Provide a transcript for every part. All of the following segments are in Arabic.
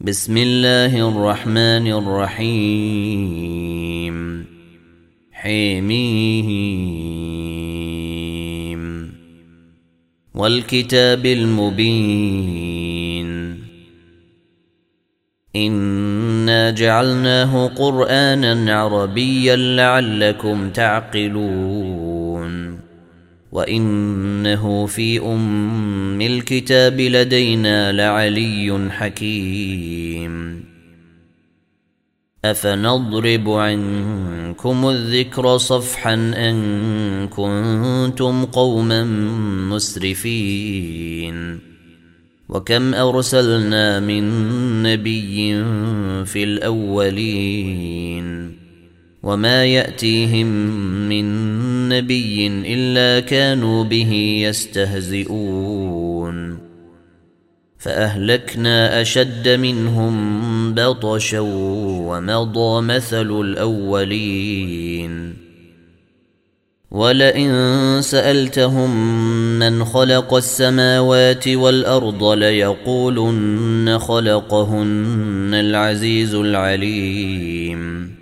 بسم الله الرحمن الرحيم. حميم والكتاب المبين إنا جعلناه قرآنا عربيا لعلكم تعقلون وإنه في أم الكتاب لدينا لعلي حكيم أفنضرب عنكم الذكر صفحا أن كنتم قوما مسرفين وكم أرسلنا من نبي في الأولين وما يأتيهم من نبي إلا كانوا به يستهزئون فأهلكنا أشد منهم بطشا ومضى مثل الأولين ولئن سألتهم من خلق السماوات والأرض ليقولن خلقهن العزيز العليم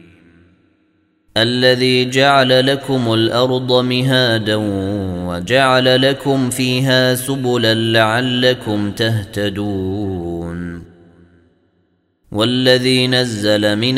الذي جعل لكم الأرض مهادا وجعل لكم فيها سبلا لعلكم تهتدون والذي نزل من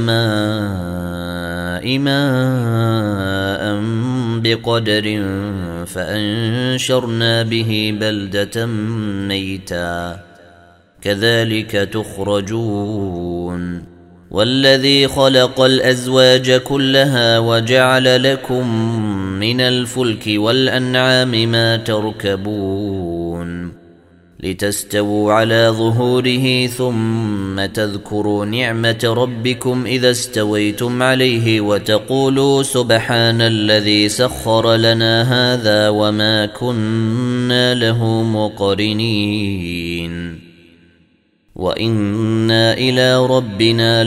السماء ماء بقدر فأنشرنا به بلدة ميتا كذلك تخرجون والذي خلق الأزواج كلها وجعل لكم من الفلك والأنعام ما تركبون لتستووا على ظهوره ثم تذكروا نعمة ربكم إذا استويتم عليه وتقولوا سبحان الذي سخر لنا هذا وما كنا له مقرنين وإنا إلى ربنا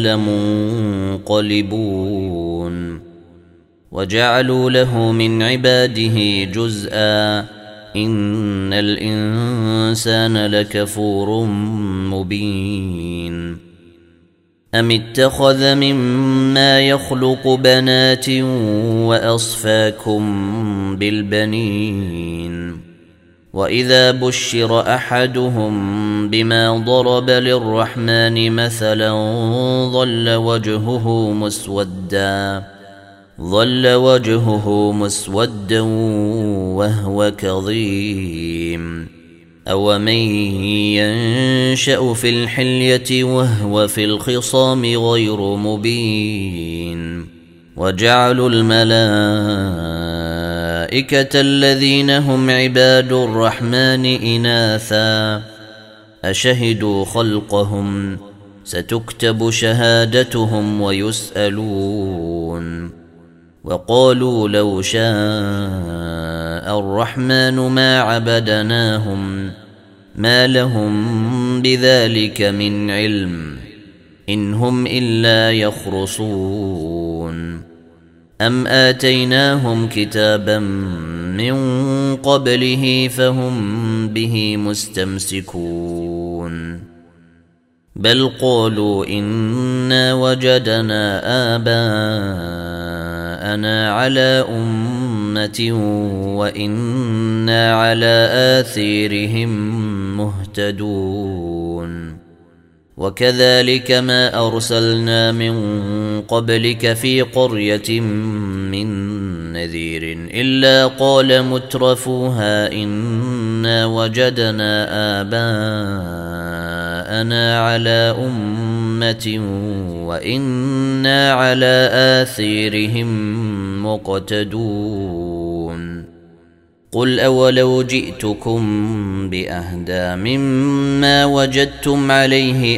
لمنقلبون وجعلوا له من عباده جزءا إن الإنسان لكفور مبين أم اتخذ مما يخلق بنات وأصفاكم بالبنين وإذا بشر أحدهم بما ضرب للرحمن مثلا ظل وجهه مسودا وهو كظيم أومن ينشأ في الحلية وهو في الخصام غير مبين وجعلوا الملائكة الذين هم عباد الرحمن إناثا أشهدوا خلقهم ستكتب شهادتهم ويسألون وقالوا لو شاء الرحمن ما عبدناهم ما لهم بذلك من علم إن هم إلا يخرصون أم آتيناهم كتابا من قبله فهم به مستمسكون بل قالوا إنا وجدنا آباءنا على أمة وإنا على آثارهم مهتدون وكذلك ما أرسلنا من قبلك في قرية من نذير إلا قال مترفوها إنا وجدنا آباءنا على أمة وإنا على آثارهم مقتدون قل أولو جئتكم بأهدى مما وجدتم عليه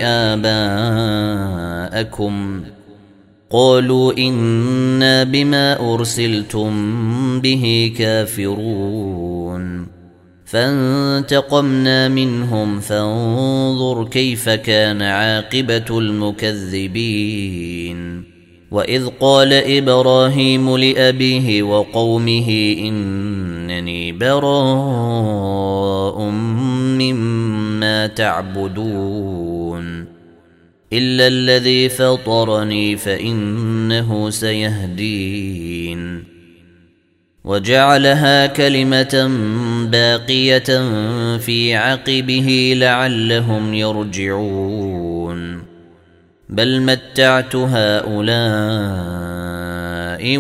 آباءكم قالوا إنا بما أرسلتم به كافرون فانتقمنا منهم فانظر كيف كان عاقبة المكذبين وإذ قال إبراهيم لأبيه وقومه إنني براء مما تعبدون إلا الذي فطرني فإنه سيهدين وجعلها كلمة باقية في عقبه لعلهم يرجعون بل متعت هؤلاء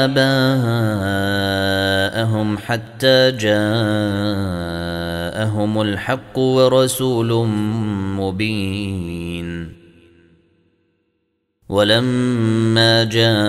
وآباءهم حتى جاءهم الحق ورسول مبين ولما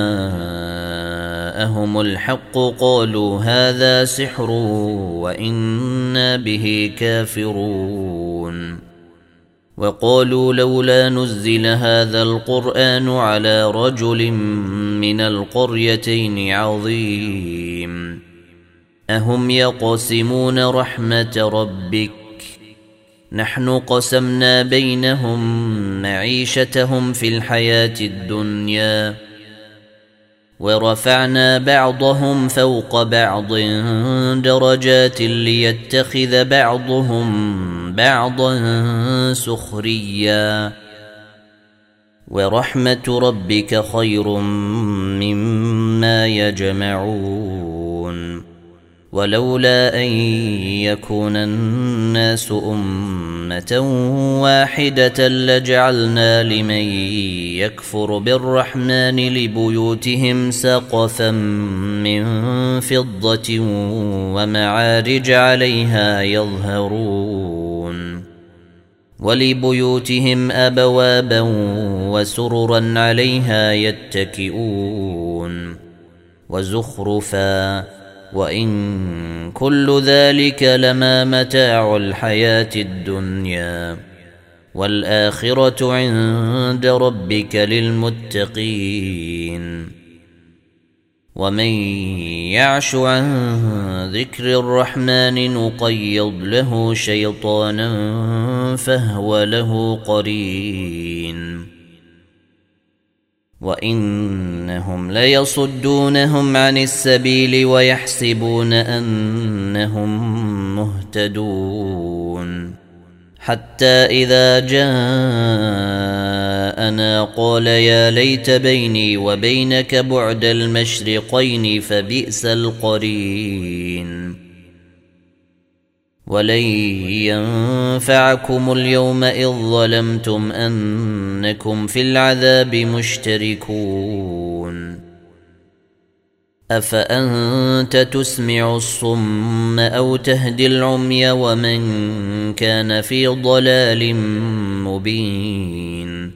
جاءهم الحق قالوا هذا سحر وإنا به كافرون وقالوا لولا نزل هذا القرآن على رجل من القريتين عظيم أهم يقسمون رحمة ربك نحن قسمنا بينهم معيشتهم في الحياة الدنيا ورفعنا بعضهم فوق بعض درجات ليتخذ بعضهم بعضا سخريا ورحمة ربك خير مما يجمعون ولولا أن يكون الناس أمة واحدة لجعلنا لمن يكفر بالرحمن لبيوتهم سقفا من فضة ومعارج عليها يظهرون ولبيوتهم أبوابا وسررا عليها يتكئون وزخرفا وإن كل ذلك لما متاع الحياة الدنيا والآخرة عند ربك للمتقين ومن يعش عن ذكر الرحمن نقيض له شيطانا فهو له قرين وإنهم ليصدونهم عن السبيل ويحسبون أنهم مهتدون حتى إذا جاءنا قال يا ليت بيني وبينك بعد المشرقين فبئس القرين ولن ينفعكم اليوم إذ ظلمتم أنكم في العذاب مشتركون أفأنت تسمع الصم أو تهدي العمي ومن كان في ضلال مبين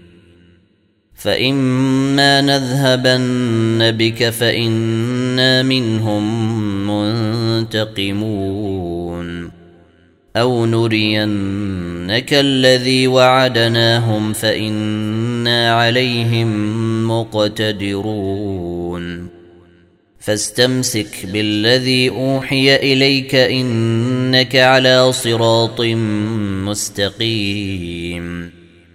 فإما نذهبن بك فإنا منهم منتقمون أو نرينك الذي وعدناهم فإنا عليهم مقتدرون فاستمسك بالذي أوحي إليك إنك على صراط مستقيم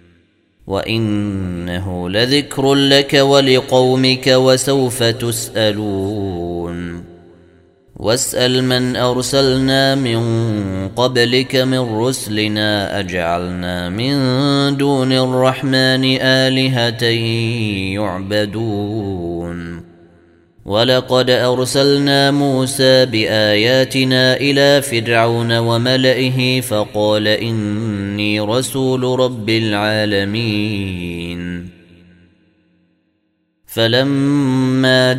وإنه لذكر لك ولقومك وسوف تسألون واسأل من أرسلنا من قبلك من رسلنا أجعلنا من دون الرحمن آلهة يعبدون ولقد أرسلنا موسى بآياتنا إلى فرعون وملئه فقال إني رسول رب العالمين فلما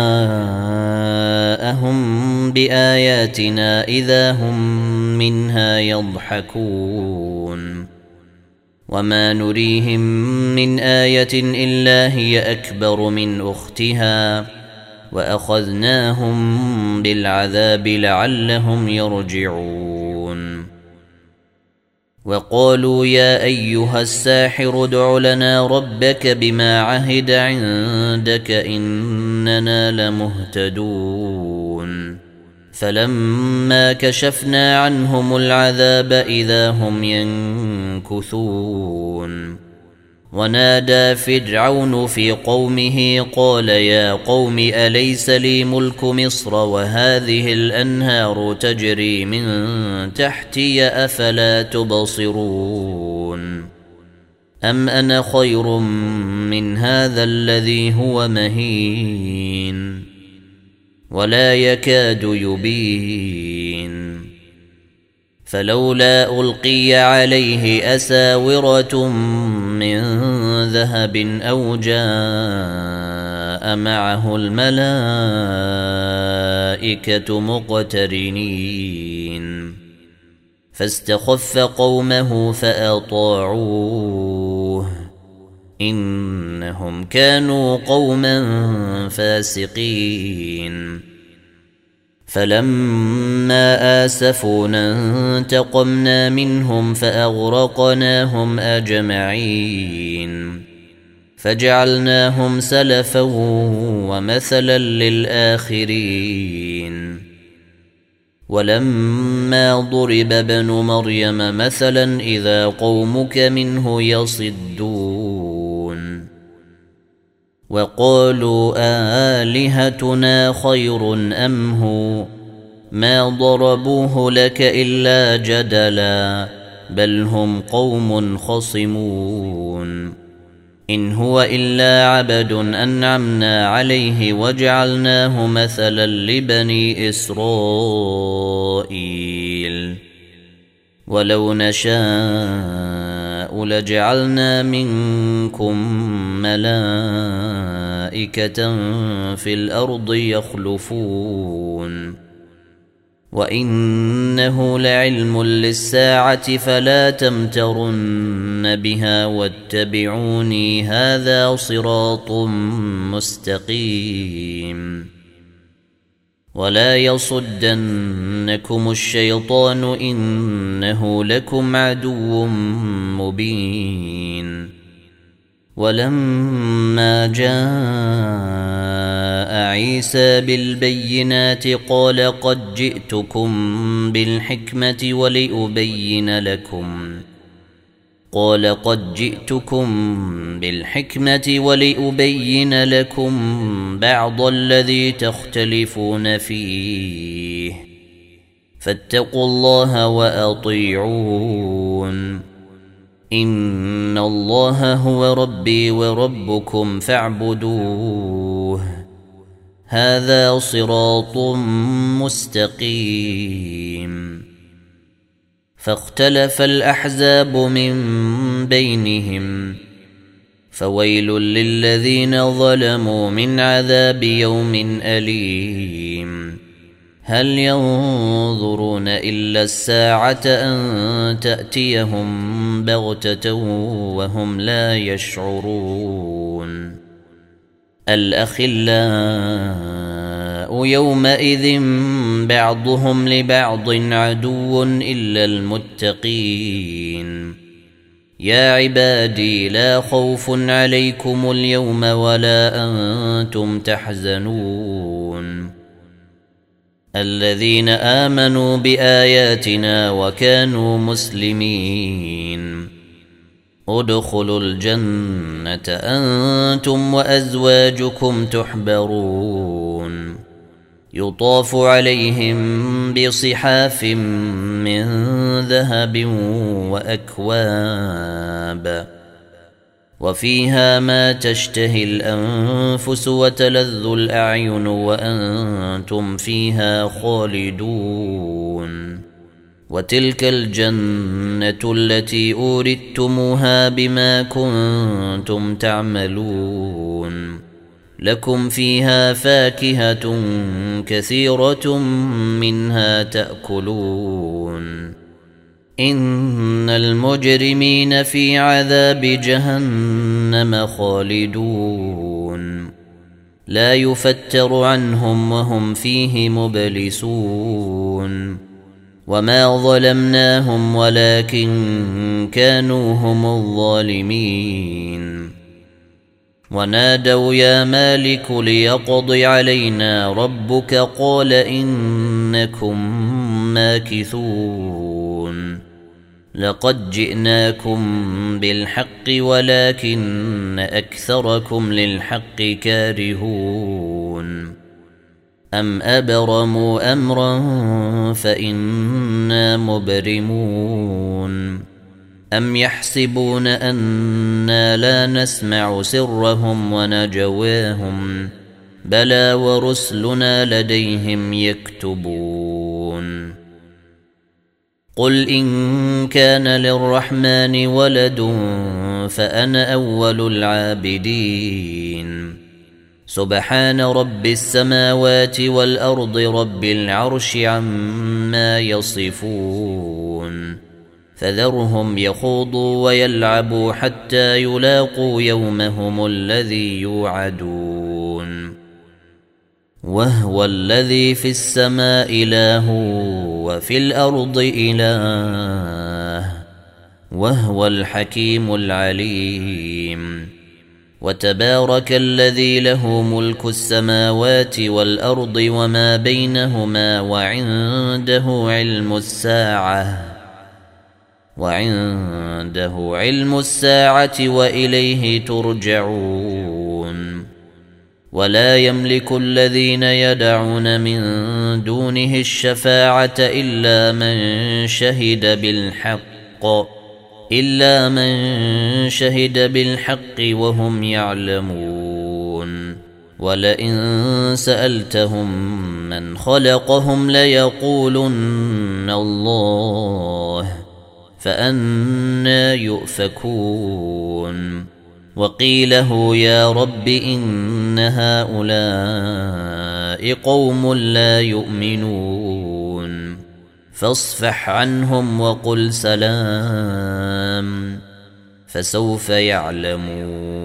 جاءهم بآياتنا إذا هم منها يضحكون وما نريهم من آية إلا هي أكبر من أختها وأخذناهم بالعذاب لعلهم يرجعون وقالوا يا أيها الساحر ادع لنا ربك بما عهد عندك إننا لمهتدون فلما كشفنا عنهم العذاب إذا هم ينكثون ونادى فرعون في قومه قال يا قوم أليس لي ملك مصر وهذه الأنهار تجري من تحتي أفلا تبصرون أم أنا خير من هذا الذي هو مهين ولا يكاد يبين فلولا ألقي عليه أساورة من ذهب أو جاء معه الملائكة مقترنين فاستخف قومه فأطاعوه إنهم كانوا قوما فاسقين فلما آسفونا انتقمنا منهم فأغرقناهم أجمعين فجعلناهم سلفا ومثلا للآخرين ولما ضرب ابن مريم مثلا إذا قومك منه يصدون وقالوا آلهتنا خير أم هو ما ضربوه لك إلا جدلا بل هم قوم خصمون إن هو إلا عبد أنعمنا عليه وجعلناه مثلا لبني إسرائيل ولو نشاء لجعلنا منكم ملائكة في الأرض يخلفون وإنه لعلم للساعة فلا تمترن بها واتبعوني هذا صراط مستقيم ولا يصدنكم الشيطان إنه لكم عدو مبين ولما جاء عيسى بالبينات قال قد جئتكم بالحكمة ولأبين لكم بعض الذي تختلفون فيه فاتقوا الله وأطيعون إن الله هو ربي وربكم فاعبدوه هذا صراط مستقيم فاختلف الأحزاب من بينهم فويل للذين ظلموا من عذاب يوم أليم هل ينظرون إلا الساعة أن تأتيهم بغتة وهم لا يشعرون الأخلاء يومئذ بعضهم لبعض عدو إلا المتقين يا عبادي لا خوف عليكم اليوم ولا أنتم تحزنون الذين آمنوا بآياتنا وكانوا مسلمين ادخلوا الجنة أنتم وأزواجكم تحبرون يطاف عليهم بصحاف من ذهب وأكواب وفيها ما تشتهي الأنفس وتلذ الأعين وأنتم فيها خالدون وتلك الجنة التي أورثتموها بما كنتم تعملون لكم فيها فاكهة كثيرة منها تأكلون إن المجرمين في عذاب جهنم خالدون لا يفتر عنهم وهم فيه مبلسون وما ظلمناهم ولكن كانوا هم الظالمين ونادوا يا مالك ليقض علينا ربك قال إنكم ماكثون لقد جئناكم بالحق ولكن أكثركم للحق كارهون أم أبرموا أمرا فإنا مبرمون أم يحسبون أنا لا نسمع سرهم ونجواهم بلى ورسلنا لديهم يكتبون قل إن كان للرحمن ولد فأنا أول العابدين سبحان رب السماوات والأرض رب العرش عما يصفون فذرهم يخوضوا ويلعبوا حتى يلاقوا يومهم الذي يوعدون وهو الذي في السماء إله وفي الأرض إله وهو الحكيم العليم وتبارك الذي له ملك السماوات والأرض وما بينهما وعنده علم الساعة وإليه ترجعون ولا يملك الذين يدعون من دونه الشفاعة إلا من شهد بالحق وهم يعلمون ولئن سألتهم من خلقهم ليقولن الله فأنى يؤفكون وقيله يا رب إن هؤلاء قوم لا يؤمنون فاصفح عنهم وقل سلام فسوف يعلمون